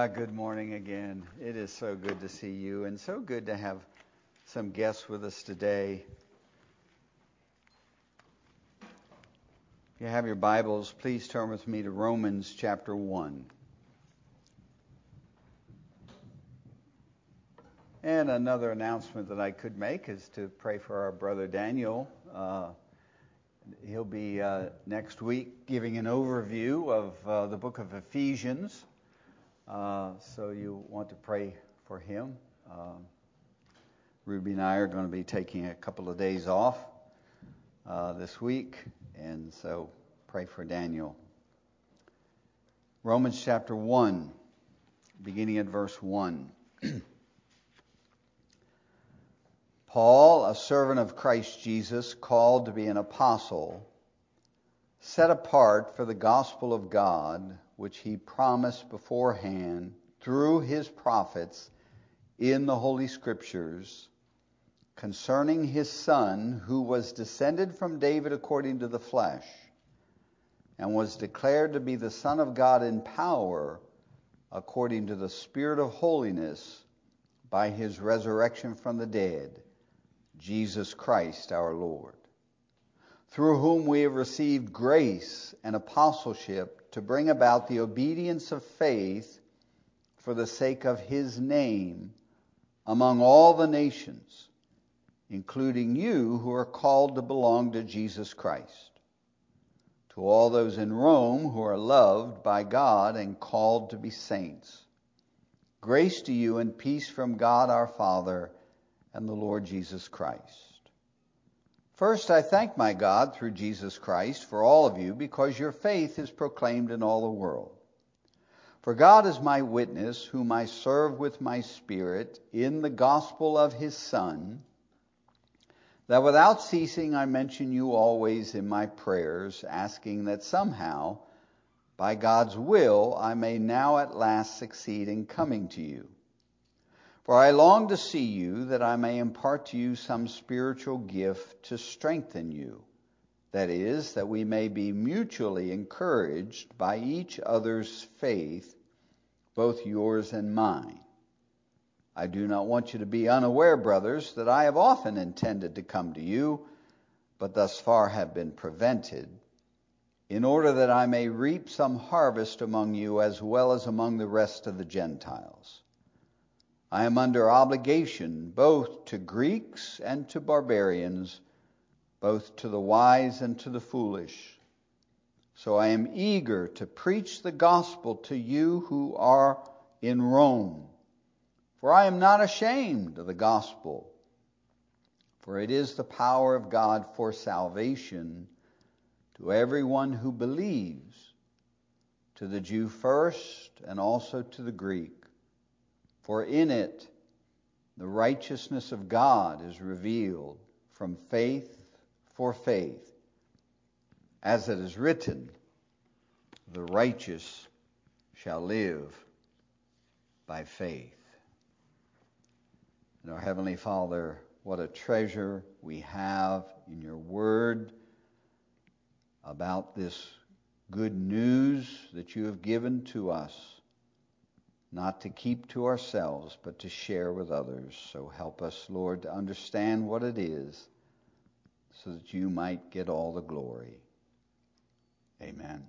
Good morning again. It is so good to see you and so good to have some guests with us today. If you have your Bibles, please turn with me to Romans chapter 1. And another announcement that I could make is to pray for our brother Daniel. He'll be next week giving an overview of the book of Ephesians. So you want to pray for him. Ruby and I are going to be taking a couple of days off this week, and so pray for Daniel. Romans chapter 1, beginning at verse 1. Paul, a servant of Christ Jesus, called to be an apostle, set apart for the gospel of God, which he promised beforehand through his prophets in the Holy Scriptures, concerning his Son, who was descended from David according to the flesh, and was declared to be the Son of God in power, according to the Spirit of holiness, by his resurrection from the dead, Jesus Christ our Lord, through whom we have received grace and apostleship to bring about the obedience of faith for the sake of his name among all the nations, including you who are called to belong to Jesus Christ. To all those in Rome who are loved by God and called to be saints, grace to you and peace from God our Father and the Lord Jesus Christ. First, I thank my God through Jesus Christ for all of you, because your faith is proclaimed in all the world. For God is my witness, whom I serve with my spirit in the gospel of his Son, that without ceasing I mention you always in my prayers, asking that somehow, by God's will, I may now at last succeed in coming to you. For I long to see you, that I may impart to you some spiritual gift to strengthen you. That is, that we may be mutually encouraged by each other's faith, both yours and mine. I do not want you to be unaware, brothers, that I have often intended to come to you, but thus far have been prevented, in order that I may reap some harvest among you as well as among the rest of the Gentiles. I am under obligation both to Greeks and to barbarians, both to the wise and to the foolish. So I am eager to preach the gospel to you who are in Rome. For I am not ashamed of the gospel, for it is the power of God for salvation to everyone who believes, to the Jew first and also to the Greek. For in it the righteousness of God is revealed from faith for faith, as it is written, the righteous shall live by faith. And our Heavenly Father, what a treasure we have in your word about this good news that you have given to us, not to keep to ourselves, but to share with others. So help us, Lord, to understand what it is, so that you might get all the glory. Amen.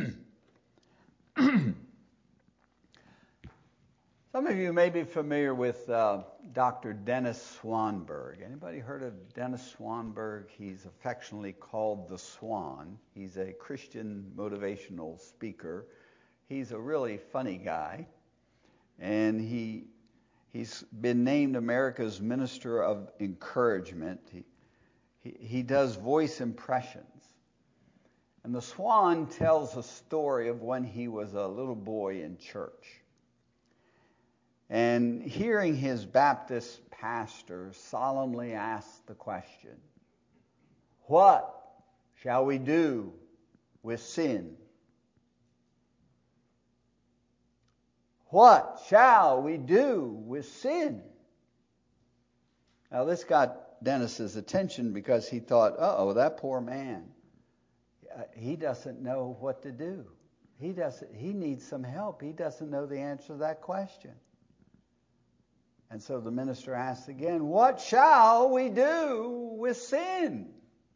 Some of you may be familiar with Dr. Dennis Swanberg. Anybody heard of Dennis Swanberg? He's affectionately called the Swan. He's a Christian motivational speaker. He's a really funny guy. And he's been named America's Minister of Encouragement. He does voice impressions. And the Swan tells a story of when he was a little boy in church. And hearing his Baptist pastor solemnly ask the question, "What shall we do with sin?" What shall we do with sin? Now this got Dennis's attention because he thought, that poor man, he doesn't know what to do. he needs some help. He doesn't know the answer to that question. And so the minister asks again, what shall we do with sin?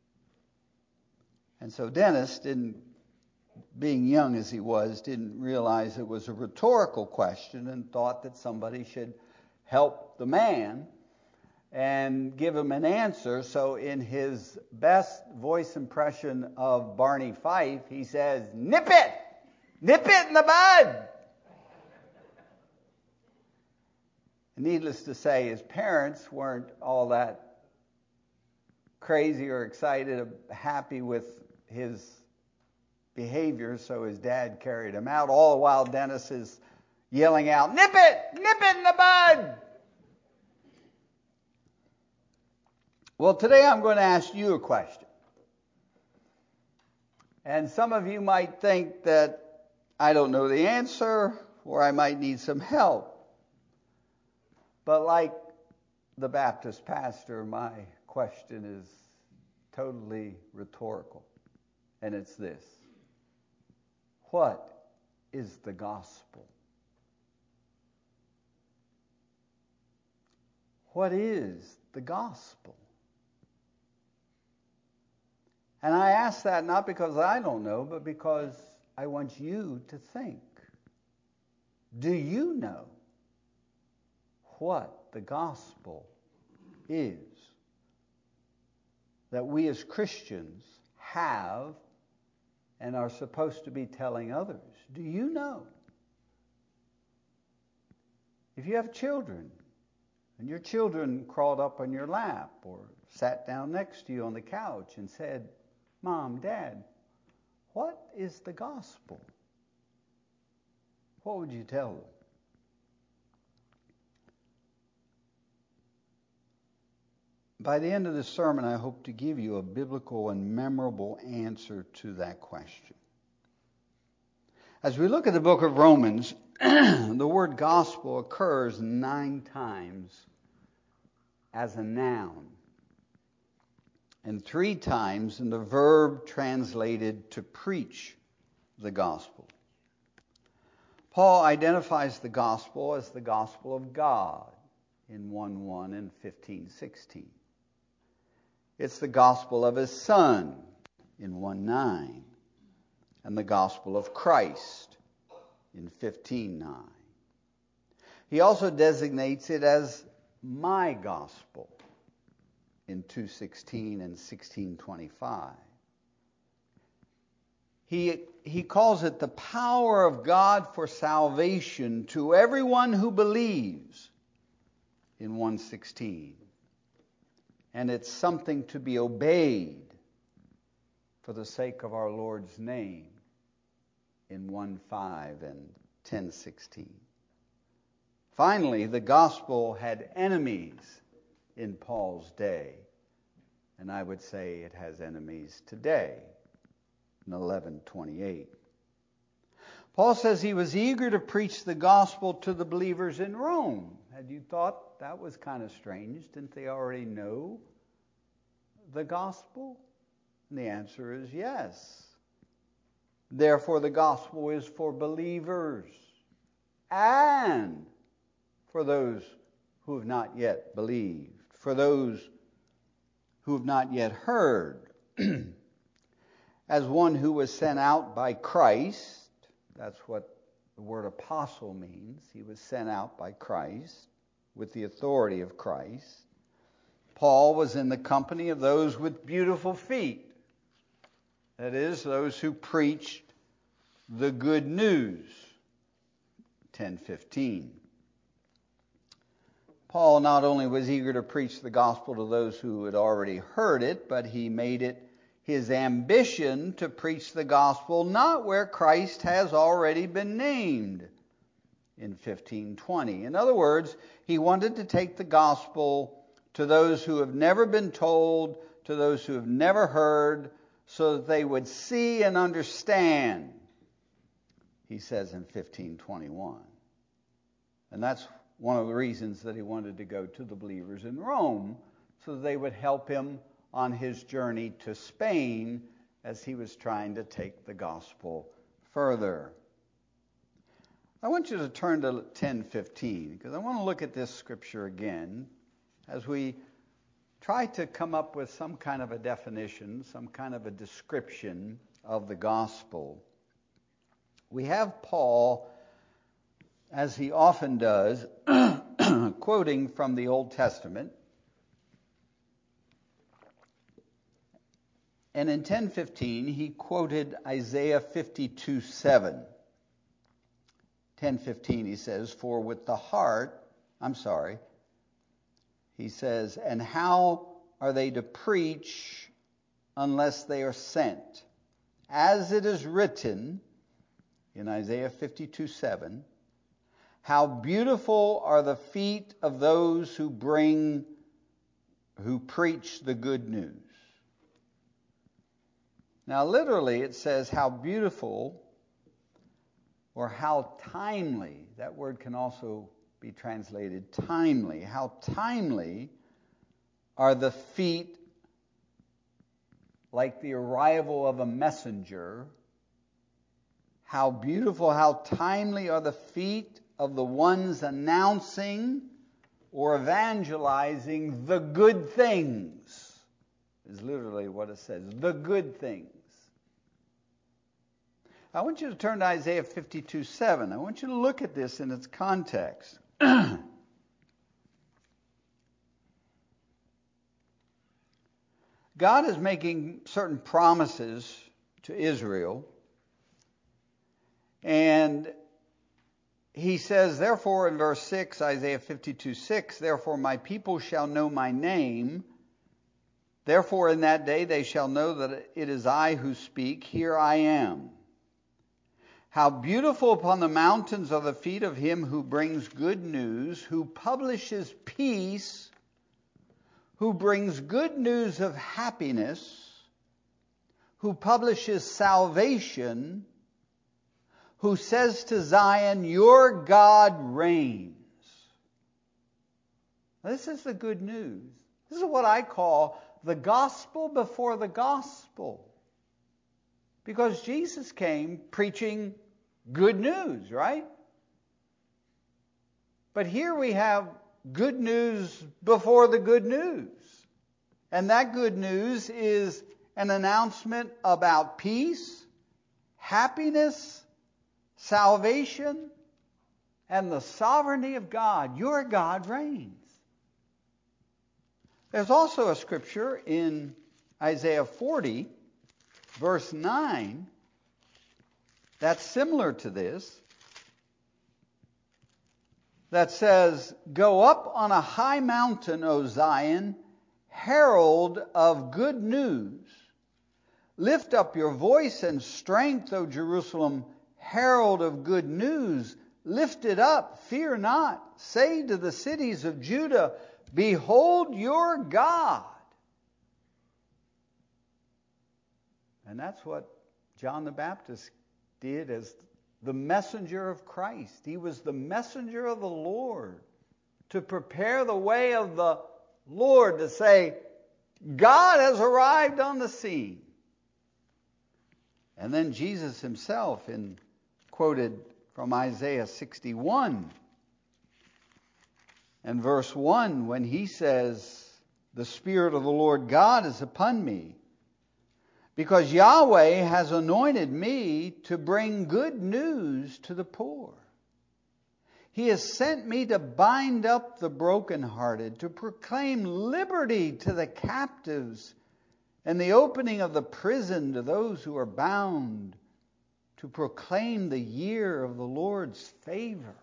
And so Dennis, being young as he was, didn't realize it was a rhetorical question and thought that somebody should help the man and give him an answer. So in his best voice impression of Barney Fife, he says, nip it! Nip it in the bud! Needless to say, his parents weren't all that crazy or excited or happy with his behavior, so his dad carried him out. All the while, Dennis is yelling out, nip it in the bud! Well, today I'm going to ask you a question. And some of you might think that I don't know the answer, or I might need some help. But like the Baptist pastor, my question is totally rhetorical. And it's this. What is the gospel? What is the gospel? And I ask that not because I don't know, but because I want you to think. Do you know what the gospel is that we as Christians have and are supposed to be telling others? Do you know? If you have children and your children crawled up on your lap or sat down next to you on the couch and said, Mom, Dad, what is the gospel? What would you tell them? By the end of this sermon, I hope to give you a biblical and memorable answer to that question. As we look at the book of Romans, the word gospel occurs 9 times as a noun, and 3 times in the verb translated to preach the gospel. Paul identifies the gospel as the gospel of God in 1:1 and 15:16. It's the gospel of his Son in 1:9, and the gospel of Christ in 15:9. He also designates it as my gospel in 2:16 and 16:25. He calls it the power of God for salvation to everyone who believes in 1:16. And it's something to be obeyed for the sake of our Lord's name in 1:5 and 10:16. Finally, the gospel had enemies in Paul's day, and I would say it has enemies today in 11:28. Paul says he was eager to preach the gospel to the believers in Rome. Had you thought that was kind of strange? Didn't they already know the gospel? And the answer is yes. Therefore, the gospel is for believers and for those who have not yet believed, for those who have not yet heard. As one who was sent out by Christ, that's what the word apostle means. He was sent out by Christ with the authority of Christ. Paul was in the company of those with beautiful feet. That is, those who preached the good news. 10:15. Paul not only was eager to preach the gospel to those who had already heard it, but he made it his ambition to preach the gospel not where Christ has already been named in 15:20. In other words, he wanted to take the gospel to those who have never been told, to those who have never heard, so that they would see and understand, he says in 15:21. And that's one of the reasons that he wanted to go to the believers in Rome, so that they would help him on his journey to Spain as he was trying to take the gospel further. I want you to turn to 10:15 because I want to look at this scripture again as we try to come up with some kind of a definition, some kind of a description of the gospel. We have Paul, as he often does, quoting from the Old Testament. And in 10:15, he quoted Isaiah 52:7. 10:15, he says, "For with the heart," he says, "and how are they to preach unless they are sent? As it is written in Isaiah 52:7, how beautiful are the feet of those who preach the good news." Now, literally, it says how beautiful or how timely. That word can also be translated timely. How timely are the feet, like the arrival of a messenger. How beautiful, how timely are the feet of the ones announcing or evangelizing the good things, is literally what it says, the good things. I want you to turn to Isaiah 52:7. I want you to look at this in its context. God is making certain promises to Israel, and he says, therefore, in verse 6, Isaiah 52:6, "Therefore my people shall know my name. Therefore in that day they shall know that it is I who speak. Here I am. How beautiful upon the mountains are the feet of him who brings good news, who publishes peace, who brings good news of happiness, who publishes salvation, who says to Zion, your God reigns." This is the good news. This is what I call the gospel before the gospel. Because Jesus came preaching good news, right? But here we have good news before the good news. And that good news is an announcement about peace, happiness, salvation, and the sovereignty of God. Your God reigns. There's also a scripture in Isaiah 40, verse 9, that's similar to this, that says, "Go up on a high mountain, O Zion, herald of good news. Lift up your voice and strength, O Jerusalem, herald of good news. Lift it up, fear not. Say to the cities of Judah, behold your God." And that's what John the Baptist did as the messenger of Christ. He was the messenger of the Lord to prepare the way of the Lord, to say, God has arrived on the scene. And then Jesus himself, quoted from Isaiah 61 and verse 1, when he says, "The Spirit of the Lord God is upon me, because Yahweh has anointed me to bring good news to the poor. He has sent me to bind up the brokenhearted, to proclaim liberty to the captives, and the opening of the prison to those who are bound, to proclaim the year of the Lord's favor."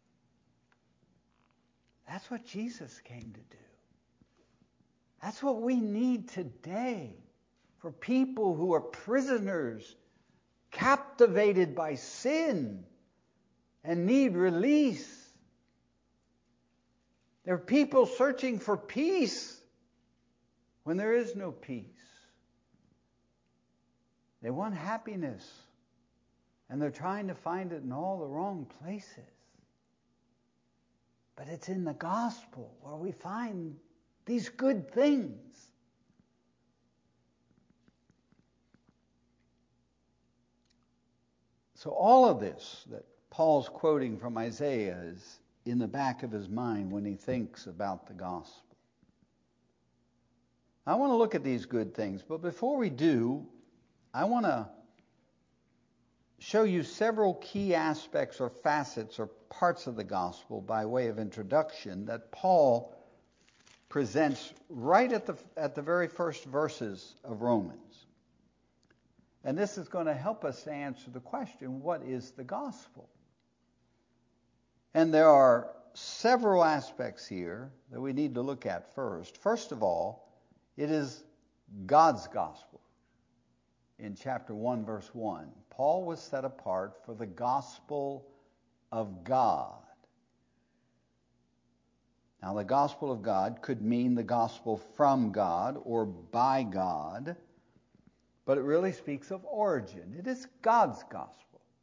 That's what Jesus came to do. That's what we need today for people who are prisoners, captivated by sin, and need release. There are people searching for peace when there is no peace. They want happiness, and they're trying to find it in all the wrong places. But it's in the gospel where we find these good things. So all of this that Paul's quoting from Isaiah is in the back of his mind when he thinks about the gospel. I want to look at these good things, but before we do, I want to show you several key aspects or facets or parts of the gospel by way of introduction that Paul presents right at the very first verses of Romans. And this is going to help us to answer the question, what is the gospel? And there are several aspects here that we need to look at first. First of all, it is God's gospel. In chapter 1, verse 1, Paul was set apart for the gospel of God. Now, the gospel of God could mean the gospel from God or by God, but it really speaks of origin. It is God's gospel.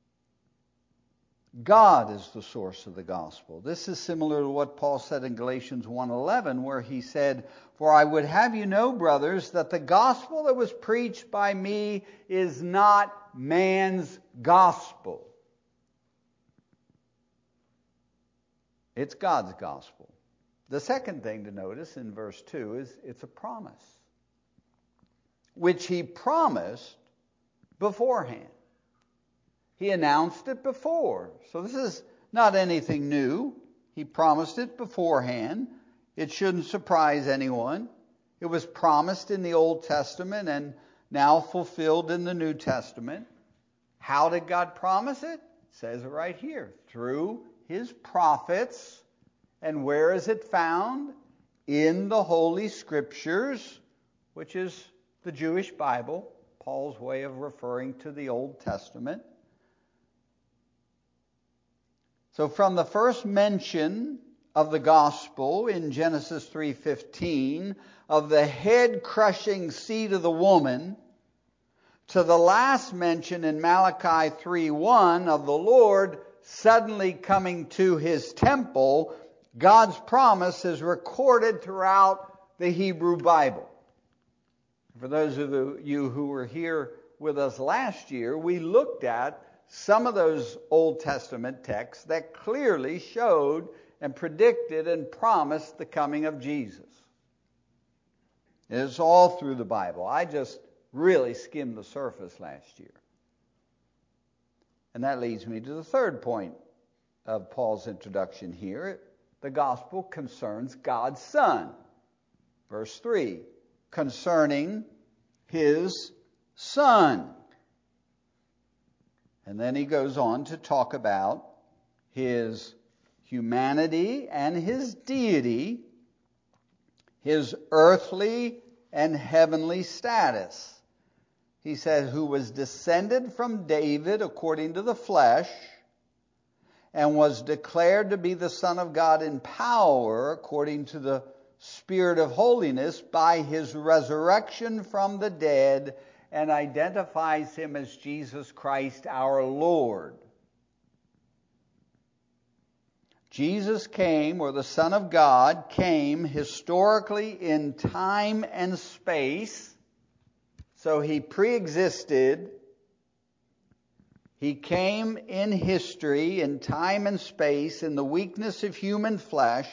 God is the source of the gospel. This is similar to what Paul said in Galatians 1:11, where he said, "For I would have you know, brothers, that the gospel that was preached by me is not man's gospel." It's God's gospel. The second thing to notice in verse 2 is it's a promise, which he promised beforehand. He announced it before. So this is not anything new. He promised it beforehand. It shouldn't surprise anyone. It was promised in the Old Testament and now fulfilled in the New Testament. How did God promise it? It says it right here. Through his prophets. And where is it found? In the Holy Scriptures, which is the Jewish Bible, Paul's way of referring to the Old Testament. So from the first mention of the gospel in Genesis 3:15, of the head-crushing seed of the woman, to the last mention in Malachi 3:1 of the Lord suddenly coming to his temple, God's promise is recorded throughout the Hebrew Bible. For those of you who were here with us last year, we looked at some of those Old Testament texts that clearly showed and predicted and promised the coming of Jesus. It's all through the Bible. I just really skimmed the surface last year. And that leads me to the third point of Paul's introduction here. The gospel concerns God's Son. Verse 3, concerning his Son. And then he goes on to talk about his humanity and his deity, his earthly and heavenly status. He says, who was descended from David according to the flesh, and was declared to be the Son of God in power according to the Spirit of holiness by his resurrection from the dead, and identifies him as Jesus Christ our Lord. Jesus came, or the Son of God came historically in time and space. So he pre-existed. He came in history, in time and space, in the weakness of human flesh,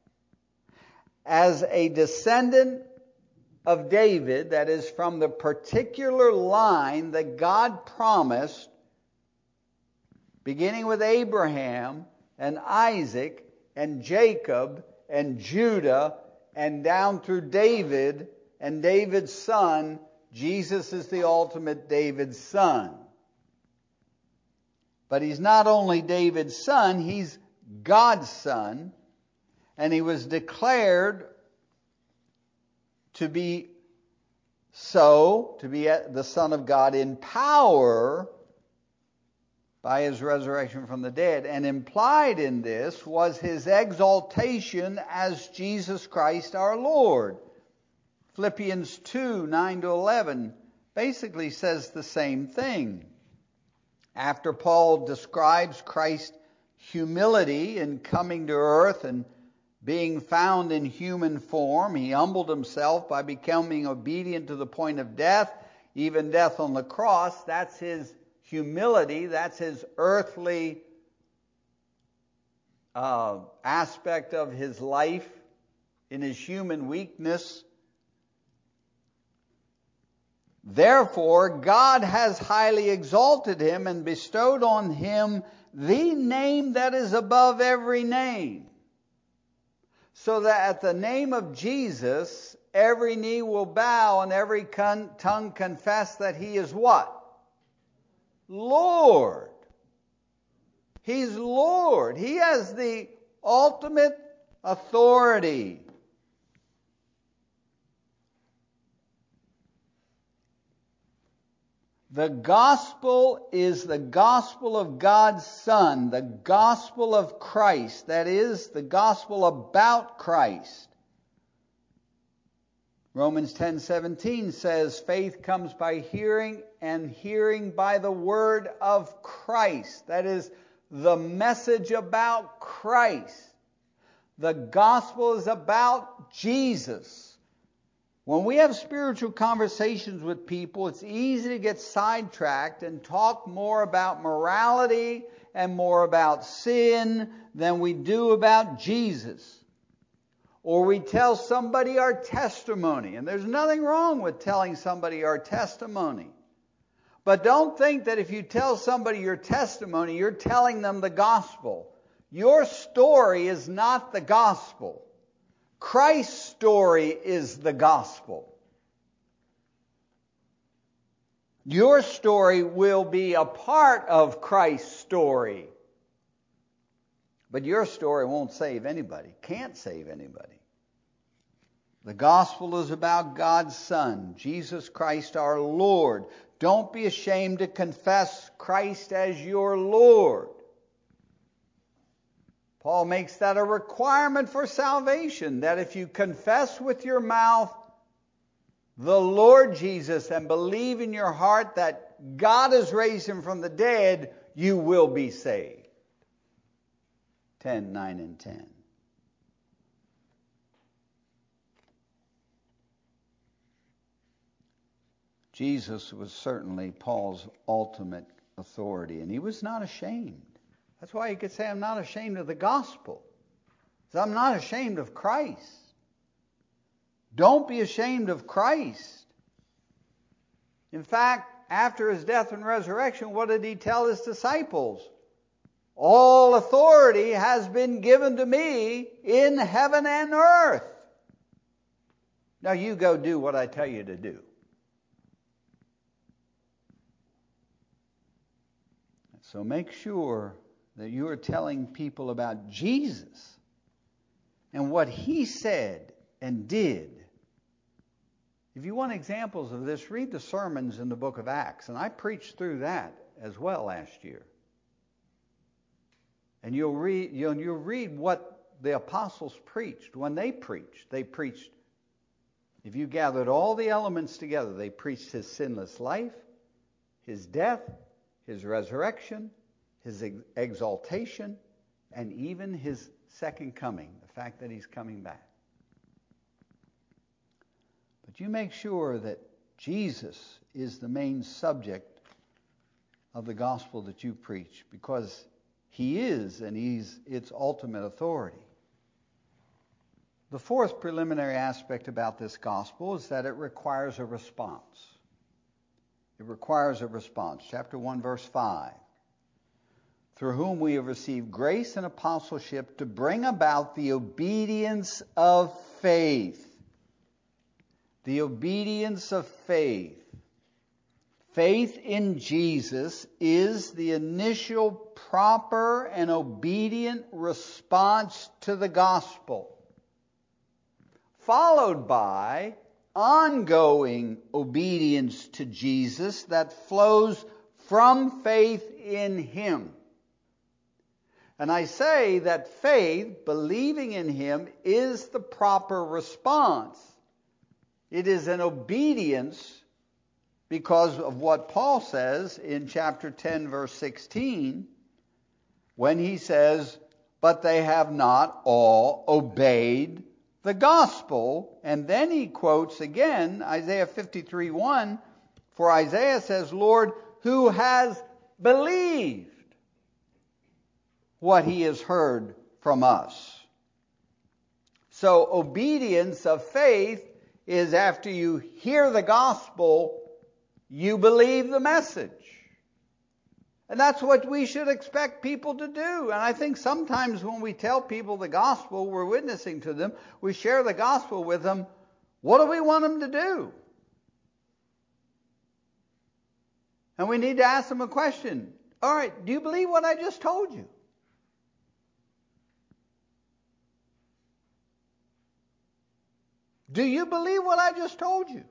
as a descendant of David, that is from the particular line that God promised, beginning with Abraham and Isaac and Jacob and Judah and down through David and David's son. Jesus is the ultimate David's son. But he's not only David's son, he's God's son, and he was declared to be the Son of God in power by his resurrection from the dead. And implied in this was his exaltation as Jesus Christ our Lord. Philippians 2:9-11 basically says the same thing. After Paul describes Christ's humility in coming to earth and being found in human form, he humbled himself by becoming obedient to the point of death, even death on the cross. That's his humility. That's his earthly aspect of his life, in his human weakness. Therefore, God has highly exalted him and bestowed on him the name that is above every name, so that at the name of Jesus, every knee will bow and every tongue confess that he is what? Lord. He's Lord. He has the ultimate authority. The gospel is the gospel of God's Son, the gospel of Christ. That is, the gospel about Christ. Romans 10:17 says, faith comes by hearing, and hearing by the word of Christ. That is, the message about Christ. The gospel is about Jesus. When we have spiritual conversations with people, it's easy to get sidetracked and talk more about morality and more about sin than we do about Jesus. Or we tell somebody our testimony, and there's nothing wrong with telling somebody our testimony. But don't think that if you tell somebody your testimony, you're telling them the gospel. Your story is not the gospel. Christ's story is the gospel. Your story will be a part of Christ's story. But your story won't save anybody, can't save anybody. The gospel is about God's Son, Jesus Christ our Lord. Don't be ashamed to confess Christ as your Lord. Paul makes that a requirement for salvation, that if you confess with your mouth the Lord Jesus and believe in your heart that God has raised him from the dead, you will be saved. 10:9 and 10. Jesus was certainly Paul's ultimate authority, and he was not ashamed. That's why he could say, I'm not ashamed of the gospel. I'm not ashamed of Christ. Don't be ashamed of Christ. In fact, after his death and resurrection, what did he tell his disciples? All authority has been given to me in heaven and earth. Now you go do what I tell you to do. So make sure that you are telling people about Jesus and what he said and did. If you want examples of this, read the sermons in the book of Acts. And I preached through that as well last year. And you'll read what the apostles preached when they preached. They preached, if you gathered all the elements together, they preached his sinless life, his death, his resurrection, his exaltation, and even his second coming, the fact that he's coming back. But you make sure that Jesus is the main subject of the gospel that you preach, because he is, and he's its ultimate authority. The fourth preliminary aspect about this gospel is that it requires a response. It requires a response. Chapter 1, verse 5. Through whom we have received grace and apostleship to bring about the obedience of faith. The obedience of faith. Faith in Jesus is the initial proper and obedient response to the gospel, followed by ongoing obedience to Jesus that flows from faith in him. And I say that faith, believing in him, is the proper response. It is an obedience because of what Paul says in chapter 10, verse 16, when he says, but they have not all obeyed the gospel. And then he quotes again Isaiah 53:1, for Isaiah says, Lord, who has believed what he has heard from us. So obedience of faith is after you hear the gospel, you believe the message. And that's what we should expect people to do. And I think sometimes when we tell people the gospel, we're witnessing to them, we share the gospel with them, what do we want them to do? And we need to ask them a question. All right, do you believe what I just told you? Do you believe what I just told you?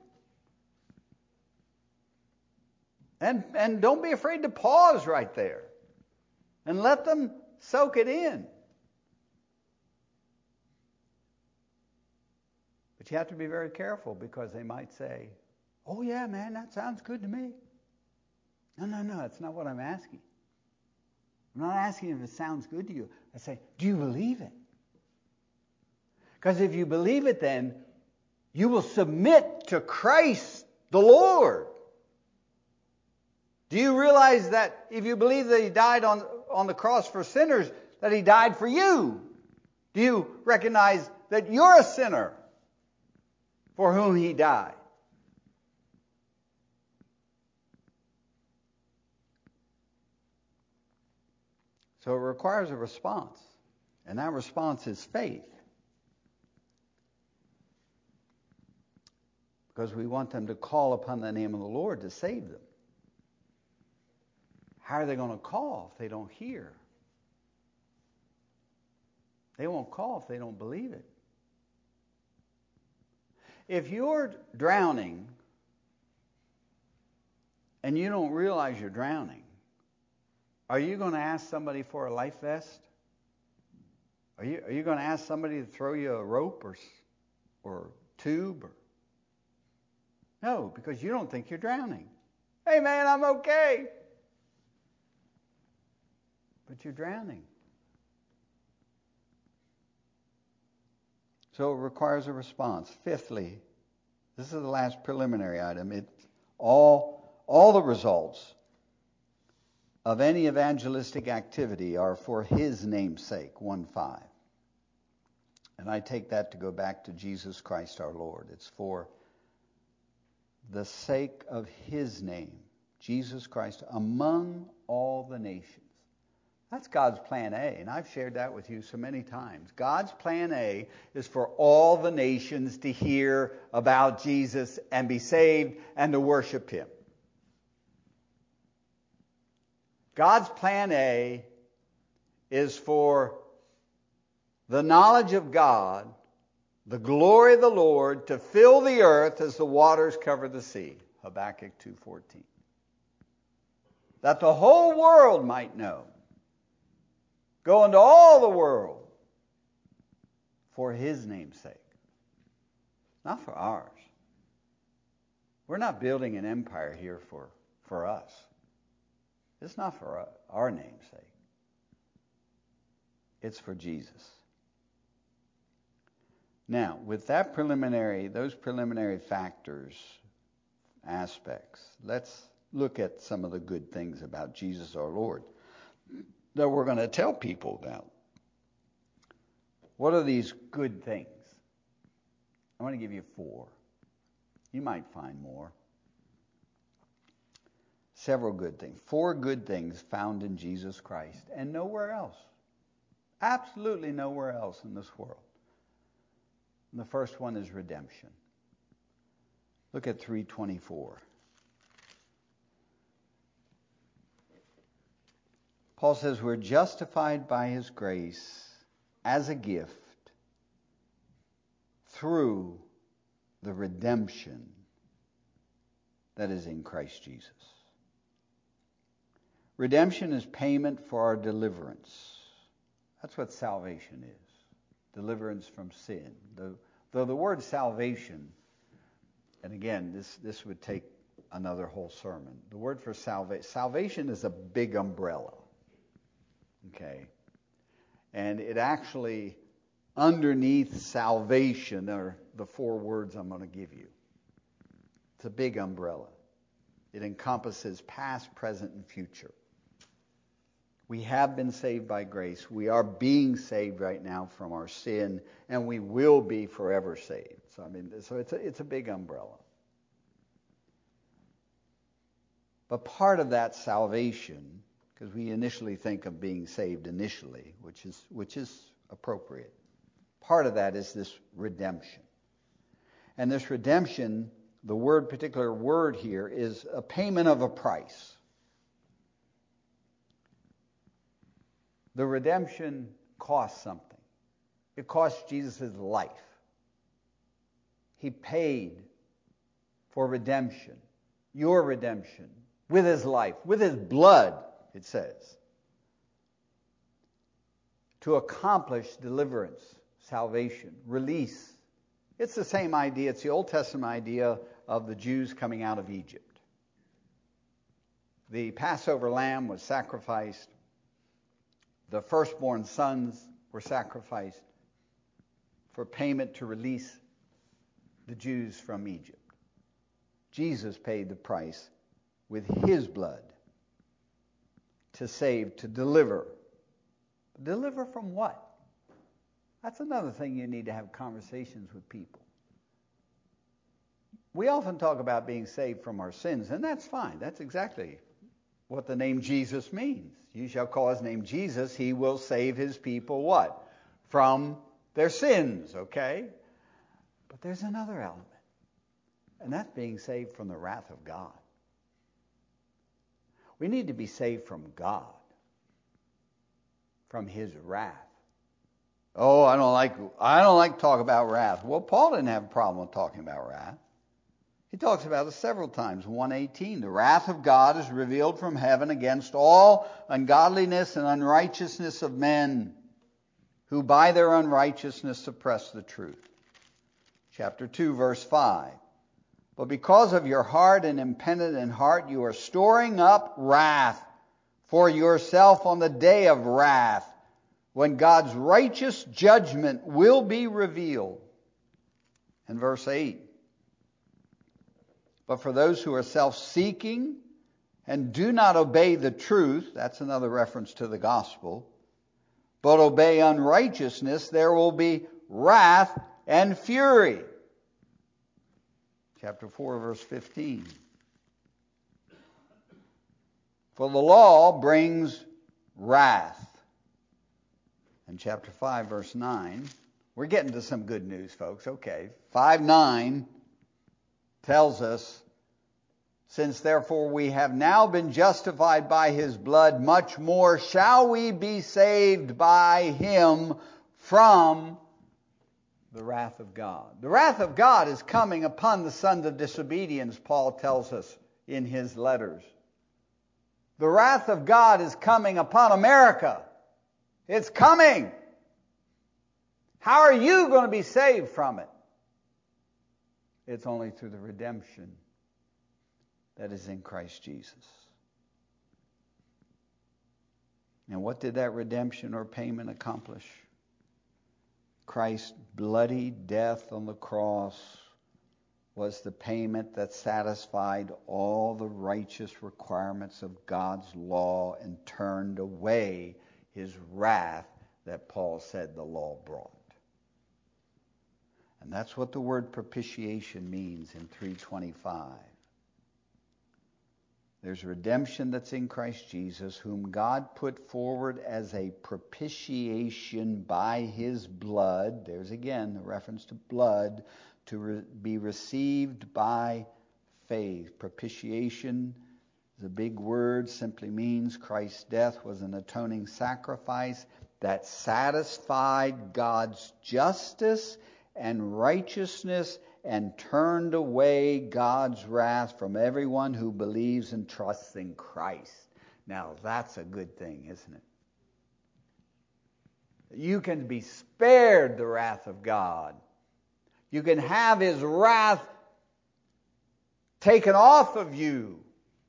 And don't be afraid to pause right there and let them soak it in. But you have to be very careful because they might say, oh yeah, man, that sounds good to me. No, that's not what I'm asking. I'm not asking if it sounds good to you. I say, do you believe it? Because if you believe it, then you will submit to Christ the Lord. Do you realize that if you believe that he died on the cross for sinners, that he died for you? Do you recognize that you're a sinner for whom he died? So it requires a response, and that response is faith. Because we want them to call upon the name of the Lord to save them. How are they going to call if they don't hear? They won't call if they don't believe it. If you're drowning and you don't realize you're drowning, are you going to ask somebody for a life vest? Are you going to ask somebody to throw you a rope or tube? No, because you don't think you're drowning. Hey man, I'm okay. But you're drowning. So it requires a response. Fifthly, this is the last preliminary item. It's all the results of any evangelistic activity are for his name's sake, 1:5. And I take that to go back to Jesus Christ our Lord. It's for the sake of his name, Jesus Christ, among all the nations. That's God's plan A, and I've shared that with you so many times. God's plan A is for all the nations to hear about Jesus and be saved and to worship him. God's plan A is for the knowledge of God, the glory of the Lord, to fill the earth as the waters cover the sea. Habakkuk 2:14. That the whole world might know. Go into all the world for his name's sake. Not for ours. We're not building an empire here for us. It's not for our name's sake. It's for Jesus. Now, with those preliminary factors, aspects, let's look at some of the good things about Jesus our Lord that we're going to tell people about. What are these good things? I want to give you 4. You might find more. Several good things. 4 good things found in Jesus Christ and nowhere else. Absolutely nowhere else in this world. And the first one is redemption. Look at 3:24. Paul says we're justified by his grace as a gift through the redemption that is in Christ Jesus. Redemption is payment for our deliverance. That's what salvation is. Deliverance from sin. Though the word salvation, and again, this would take another whole sermon. The word for salvation is a big umbrella. Okay? And it actually, underneath salvation, are the 4 words I'm going to give you. It's a big umbrella. It encompasses past, present, and future. We have been saved by grace. We are being saved right now from our sin, and we will be forever saved. So it's a big umbrella. But part of that salvation, because we initially think of being saved initially, which is appropriate. Part of that is this redemption. And this redemption, the particular word here, is a payment of a price. The redemption costs something. It cost Jesus' life. He paid for redemption, your redemption, with his life, with his blood, it says, to accomplish deliverance, salvation, release. It's the same idea. It's the Old Testament idea of the Jews coming out of Egypt. The Passover lamb was sacrificed. The firstborn sons were sacrificed for payment to release the Jews from Egypt. Jesus paid the price with his blood to save, to deliver. Deliver from what? That's another thing you need to have conversations with people. We often talk about being saved from our sins, and that's fine. That's exactly what the name Jesus means. You shall call his name Jesus. He will save his people what? From their sins, okay? But there's another element, and that's being saved from the wrath of God. We need to be saved from God, from his wrath. Oh, I don't like talk about wrath. Well, Paul didn't have a problem with talking about wrath. He talks about it several times. 1:18, the wrath of God is revealed from heaven against all ungodliness and unrighteousness of men who by their unrighteousness suppress the truth. Chapter 2, verse 5. But because of your hard and impenitent heart, you are storing up wrath for yourself on the day of wrath, when God's righteous judgment will be revealed. And verse 8. But for those who are self-seeking and do not obey the truth, that's another reference to the gospel, but obey unrighteousness, there will be wrath and fury. Chapter 4, verse 15. For the law brings wrath. And chapter 5, verse 9. We're getting to some good news, folks. Okay. 5:9 tells us, since therefore we have now been justified by his blood, much more shall we be saved by him from the wrath of God. The wrath of God is coming upon the sons of disobedience, Paul tells us in his letters. The wrath of God is coming upon America. It's coming. How are you going to be saved from it? It's only through the redemption that is in Christ Jesus. And what did that redemption or payment accomplish? Christ's bloody death on the cross was the payment that satisfied all the righteous requirements of God's law and turned away his wrath that Paul said the law brought. And that's what the word propitiation means in 3:25. There's redemption that's in Christ Jesus, whom God put forward as a propitiation by his blood. There's again the reference to blood, to be received by faith. Propitiation is a big word, simply means Christ's death was an atoning sacrifice that satisfied God's justice and righteousness and turned away God's wrath from everyone who believes and trusts in Christ. Now that's a good thing, isn't it? You can be spared the wrath of God. You can have his wrath taken off of you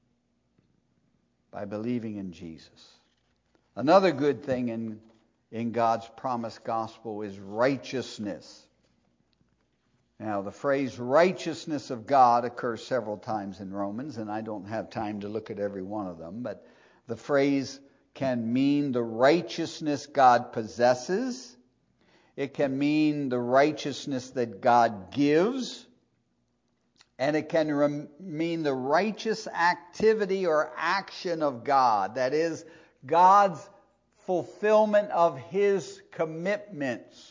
by believing in Jesus. Another good thing in God's promised gospel is righteousness. Now, the phrase righteousness of God occurs several times in Romans, and I don't have time to look at every one of them, but the phrase can mean the righteousness God possesses. It can mean the righteousness that God gives. And it can mean the righteous activity or action of God. That is, God's fulfillment of His commitments.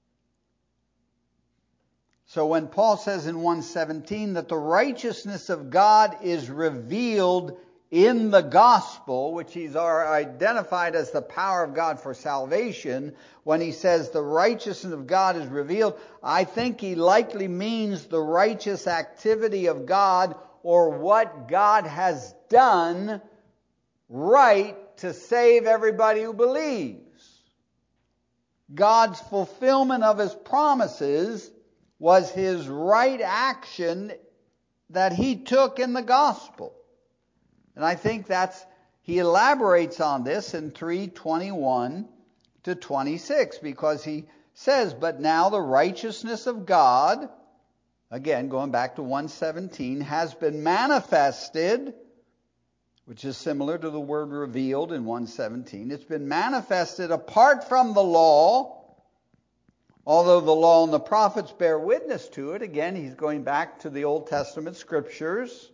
So when Paul says in 1:17 that the righteousness of God is revealed in the gospel, which he's identified as the power of God for salvation, when he says the righteousness of God is revealed, I think he likely means the righteous activity of God, or what God has done right to save everybody who believes. God's fulfillment of His promises was His right action that He took in the gospel. And I think he elaborates on this in 3:21 to 26, because he says, but now the righteousness of God, again going back to 1:17, has been manifested, which is similar to the word revealed in 1:17. It's been manifested apart from the law, although the law and the prophets bear witness to it. Again, he's going back to the Old Testament scriptures.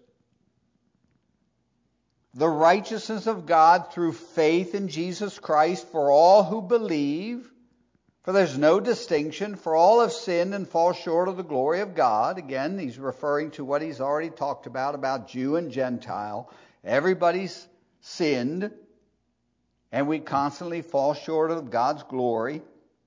The righteousness of God through faith in Jesus Christ for all who believe. For there's no distinction, for all have sinned and fall short of the glory of God. Again, he's referring to what he's already talked about Jew and Gentile. Everybody's sinned, and we constantly fall short of God's glory,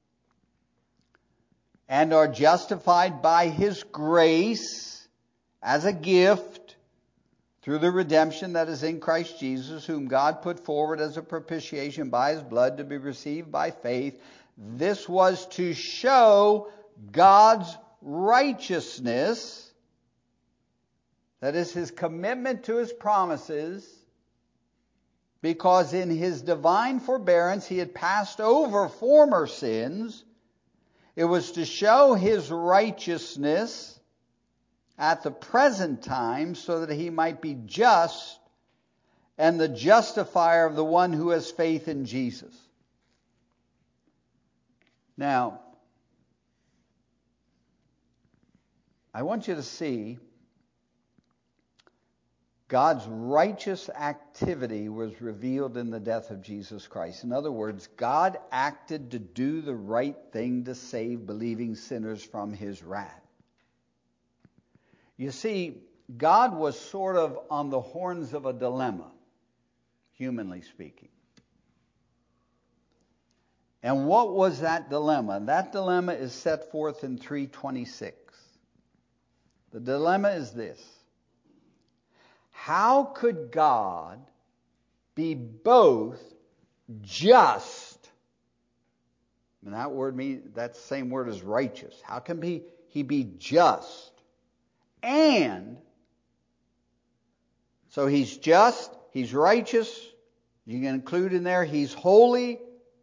and are justified by His grace as a gift through the redemption that is in Christ Jesus, whom God put forward as a propitiation by His blood to be received by faith. This was to show God's righteousness, that is His commitment to His promises, because in His divine forbearance He had passed over former sins. It was to show His righteousness at the present time, so that He might be just and the justifier of the one who has faith in Jesus. Now, I want you to see God's righteous activity was revealed in the death of Jesus Christ. In other words, God acted to do the right thing to save believing sinners from His wrath. You see, God was sort of on the horns of a dilemma, humanly speaking. And what was that dilemma? That dilemma is set forth in 3:26. The dilemma is this: how could God be both just, and that same word is righteous. How can He be just? And so He's just, He's righteous, you can include in there He's holy,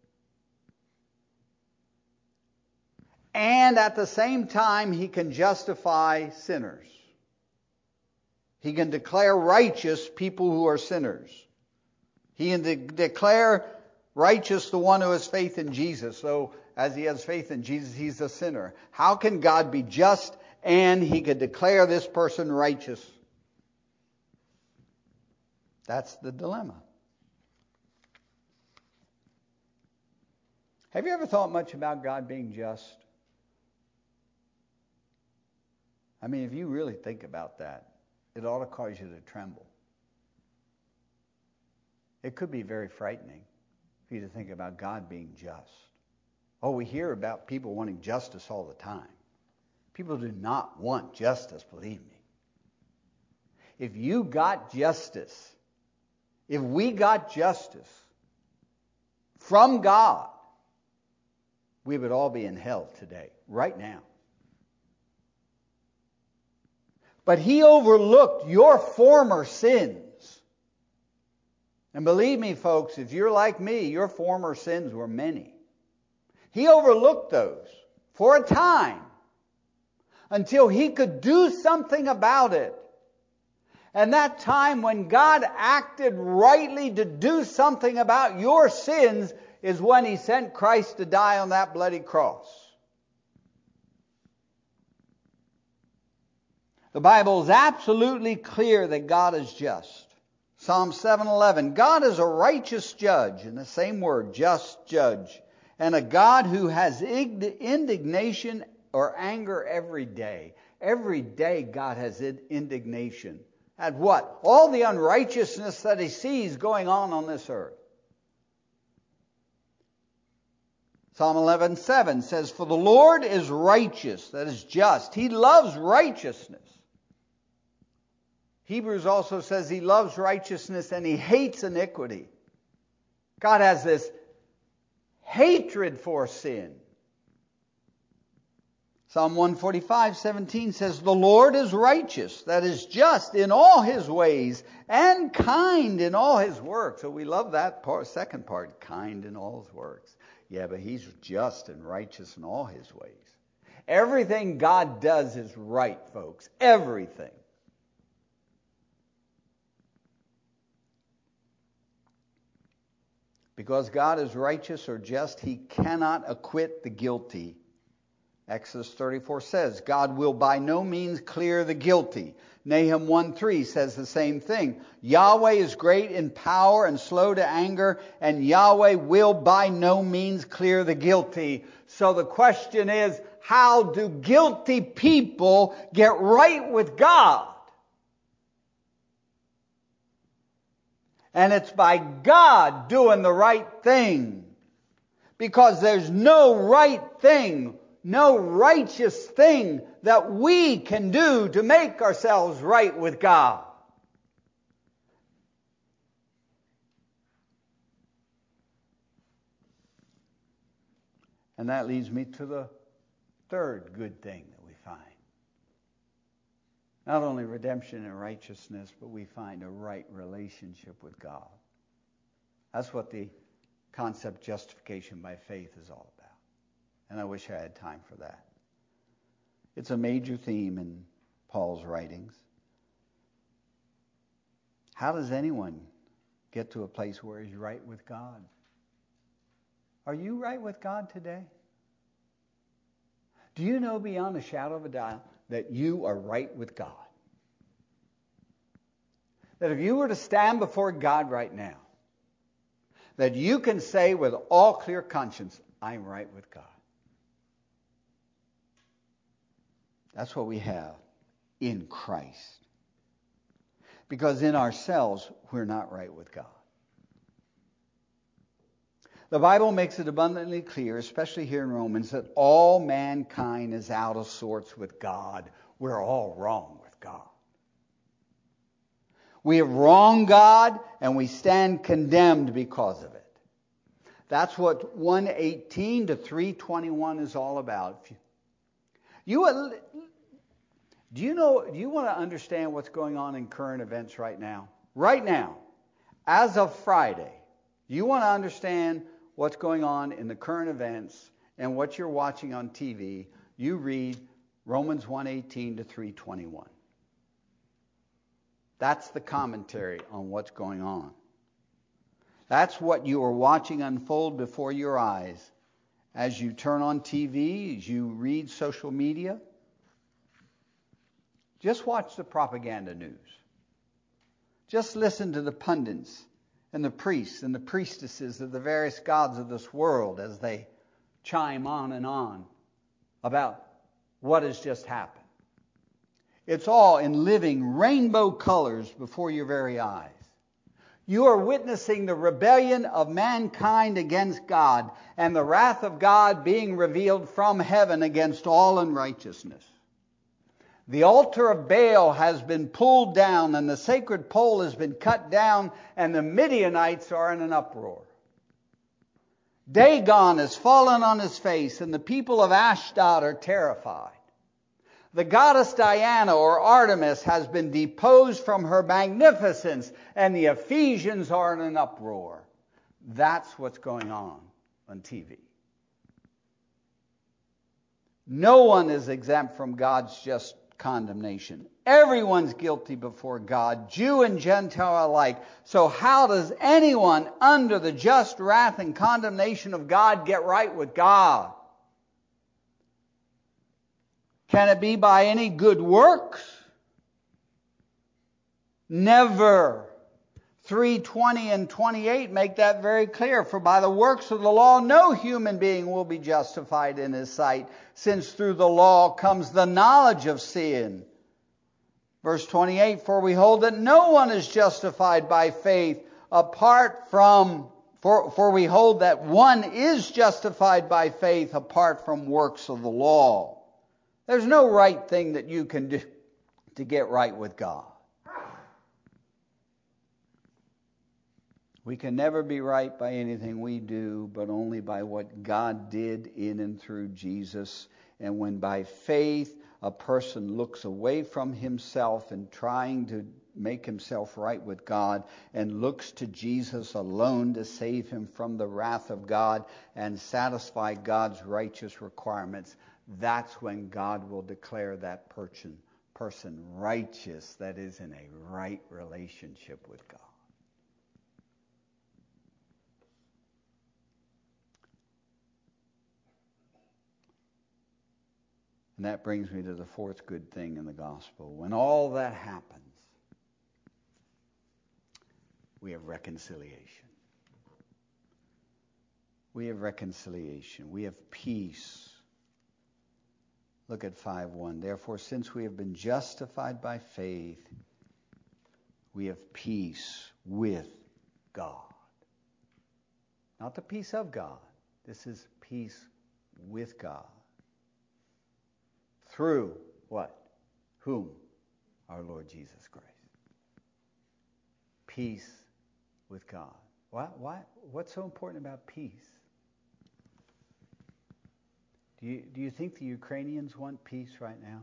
and at the same time He can justify sinners. He can declare righteous people who are sinners. He can declare righteous the one who has faith in Jesus. So as he has faith in Jesus, he's a sinner. How can God be just and He could declare this person righteous? That's the dilemma. Have you ever thought much about God being just? I mean, if you really think about that, it ought to cause you to tremble. It could be very frightening for you to think about God being just. Oh, we hear about people wanting justice all the time. People do not want justice, believe me. If you got justice, if we got justice from God, we would all be in hell today, right now. But He overlooked your former sins. And believe me, folks, if you're like me, your former sins were many. He overlooked those for a time until He could do something about it. And that time when God acted rightly to do something about your sins is when He sent Christ to die on that bloody cross. The Bible is absolutely clear that God is just. Psalm 7:11, God is a righteous judge, in the same word, just judge, and a God who has indignation or anger every day. Every day God has indignation. At what? All the unrighteousness that He sees going on this earth. Psalm 11:7 says, for the Lord is righteous, that is just. He loves righteousness. Hebrews also says He loves righteousness and He hates iniquity. God has this hatred for sin. Psalm 145:17 says, the Lord is righteous, that is just in all His ways, and kind in all His works. So we love that part, second part, kind in all His works. Yeah, but He's just and righteous in all His ways. Everything God does is right, folks. Everything. Because God is righteous or just, He cannot acquit the guilty. Exodus 34 says, God will by no means clear the guilty. Nahum 1:3 says the same thing. Yahweh is great in power and slow to anger, and Yahweh will by no means clear the guilty. So the question is, how do guilty people get right with God? And it's by God doing the right thing. Because there's no right thing, no righteous thing that we can do to make ourselves right with God. And that leads me to the third good thing that we find. Not only redemption and righteousness, but we find a right relationship with God. That's what the concept justification by faith is all about. And I wish I had time for that. It's a major theme in Paul's writings. How does anyone get to a place where he's right with God? Are you right with God today? Do you know beyond a shadow of a doubt that you are right with God? That if you were to stand before God right now, that you can say with all clear conscience, I'm right with God. That's what we have in Christ. Because in ourselves, we're not right with God. The Bible makes it abundantly clear, especially here in Romans, that all mankind is out of sorts with God. We're all wrong with God. We have wronged God, and we stand condemned because of it. That's what 1:18 to 3:21 is all about. Do you want to understand what's going on in current events right now? Right now, as of Friday, you want to understand what's going on in the current events and what you're watching on TV, you read Romans 1:18 to 3:21. That's the commentary on what's going on. That's what you are watching unfold before your eyes as you turn on TV, as you read social media. Just watch the propaganda news. Just listen to the pundits and the priests and the priestesses of the various gods of this world as they chime on and on about what has just happened. It's all in living rainbow colors before your very eyes. You are witnessing the rebellion of mankind against God and the wrath of God being revealed from heaven against all unrighteousness. The altar of Baal has been pulled down and the sacred pole has been cut down and the Midianites are in an uproar. Dagon has fallen on his face and the people of Ashdod are terrified. The goddess Diana or Artemis has been deposed from her magnificence and the Ephesians are in an uproar. That's what's going on TV. No one is exempt from God's just condemnation. Everyone's guilty before God, Jew and Gentile alike. So how does anyone under the just wrath and condemnation of God get right with God? Can it be by any good works? Never. 3:20 and 28 make that very clear. For by the works of the law no human being will be justified in his sight, since through the law comes the knowledge of sin. Verse 28, for we hold that no one is justified by faith apart from, for we hold that one is justified by faith apart from works of the law. There's no right thing that you can do to get right with God. We can never be right by anything we do, but only by what God did in and through Jesus. And when by faith a person looks away from himself and trying to make himself right with God and looks to Jesus alone to save him from the wrath of God and satisfy God's righteous requirements, that's when God will declare that person righteous, that is, in a right relationship with God. And that brings me to the fourth good thing in the gospel. When all that happens, we have reconciliation. We have reconciliation. We have peace. Look at 5:1. Therefore, since we have been justified by faith, we have peace with God. Not the peace of God. This is peace with God. Through what? Whom? Our Lord Jesus Christ. Peace with God. Why? What's so important about peace? Do you think the Ukrainians want peace right now?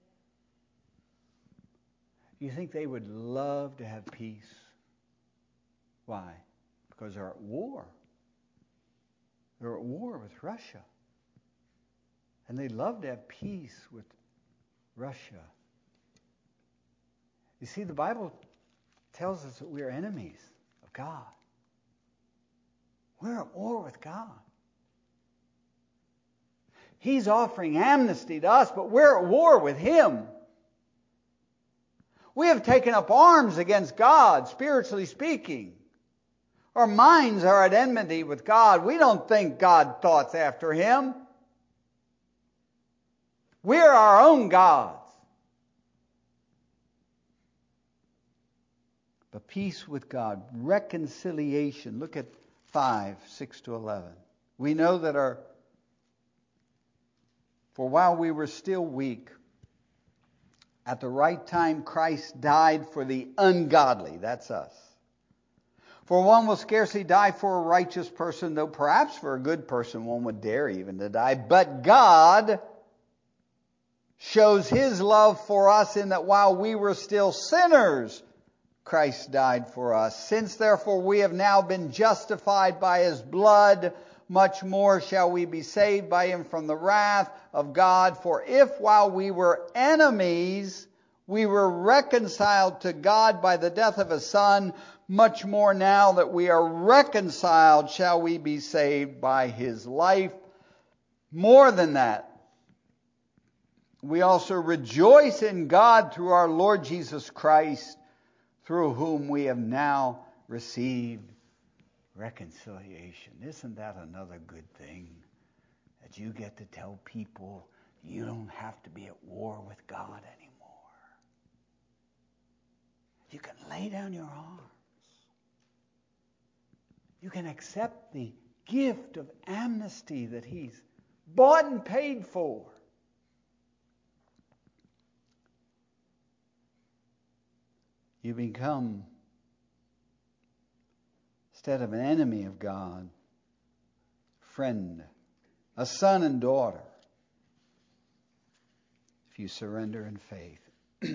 Do you think they would love to have peace? Why? Because they're at war. They're at war with Russia. And they'd love to have peace with Russia. You see, the Bible tells us that we are enemies of God. We're at war with God. He's offering amnesty to us, but we're at war with Him. We have taken up arms against God, spiritually speaking. Our minds are at enmity with God. We don't think God thoughts after Him. We're our own gods. But peace with God, reconciliation. Look at 5:6-11. We know that for while we were still weak, at the right time Christ died for the ungodly. That's us. For one will scarcely die for a righteous person, though perhaps for a good person one would dare even to die. But God shows His love for us in that while we were still sinners, Christ died for us. Since therefore we have now been justified by His blood, much more shall we be saved by Him from the wrath of God. For if while we were enemies, we were reconciled to God by the death of His Son, much more now that we are reconciled shall we be saved by His life. More than that, we also rejoice in God through our Lord Jesus Christ, through whom we have now received reconciliation. Isn't that another good thing? That you get to tell people you don't have to be at war with God anymore. You can lay down your arms. You can accept the gift of amnesty that He's bought and paid for. You become, instead of an enemy of God, friend, a son and daughter, if you surrender in faith.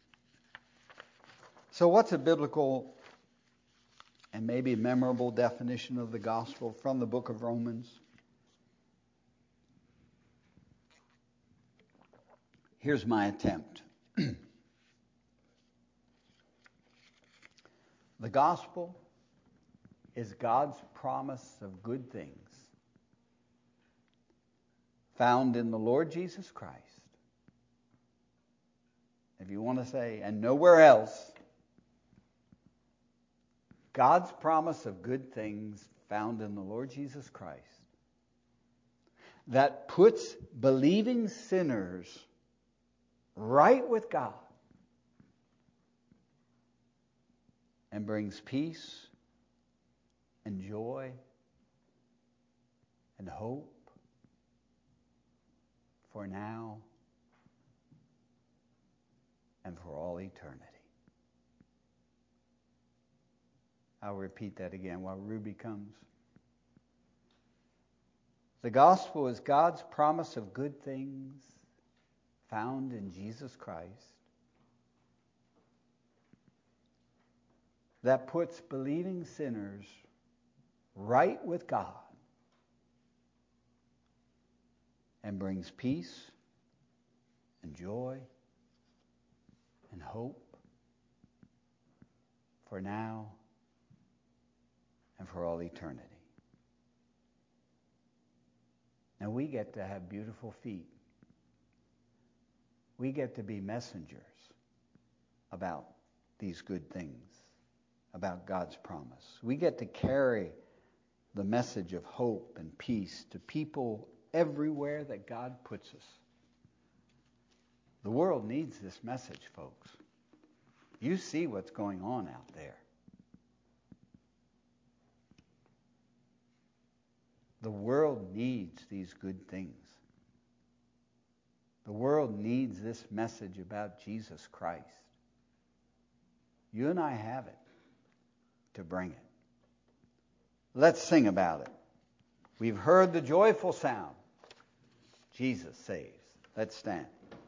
So what's a biblical and maybe memorable definition of the gospel from the book of Romans? Here's my attempt. The gospel is God's promise of good things found in the Lord Jesus Christ. If you want to say, and nowhere else, God's promise of good things found in the Lord Jesus Christ that puts believing sinners right with God and brings peace and joy and hope for now and for all eternity. I'll repeat that again while Ruby comes. The gospel is God's promise of good things found in Jesus Christ that puts believing sinners right with God and brings peace and joy and hope for now and for all eternity. Now we get to have beautiful feet. We get to be messengers about these good things, about God's promise. We get to carry the message of hope and peace to people everywhere that God puts us. The world needs this message, folks. You see what's going on out there. The world needs these good things. The world needs this message about Jesus Christ. You and I have it to bring it. Let's sing about it. We've heard the joyful sound. Jesus saves. Let's stand.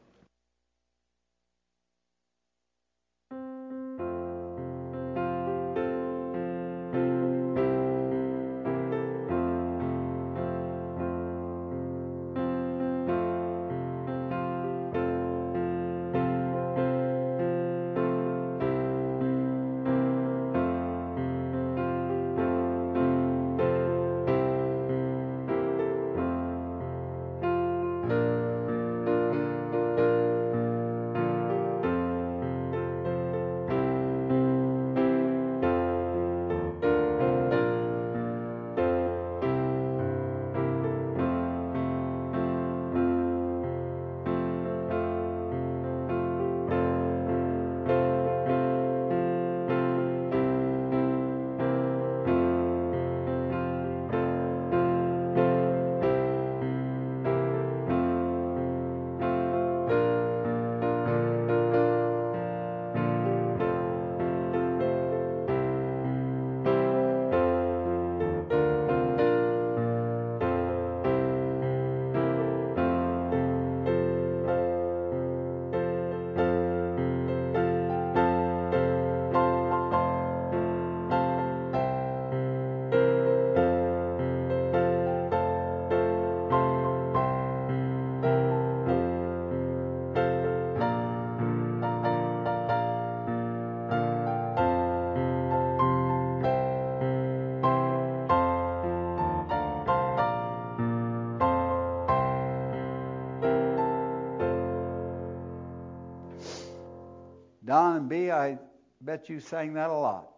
Don and B, I bet you sang that a lot.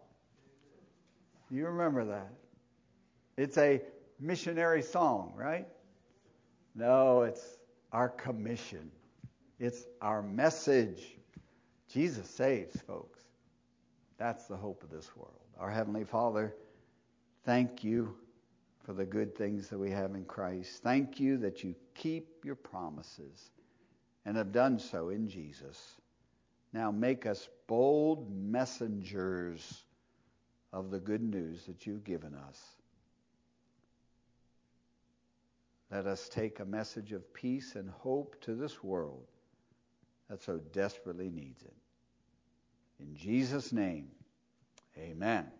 You remember that. It's a missionary song, right? No, it's our commission. It's our message. Jesus saves, folks. That's the hope of this world. Our Heavenly Father, thank you for the good things that we have in Christ. Thank you that you keep your promises and have done so in Jesus. Now make us bold messengers of the good news that you've given us. Let us take a message of peace and hope to this world that so desperately needs it. In Jesus' name, amen.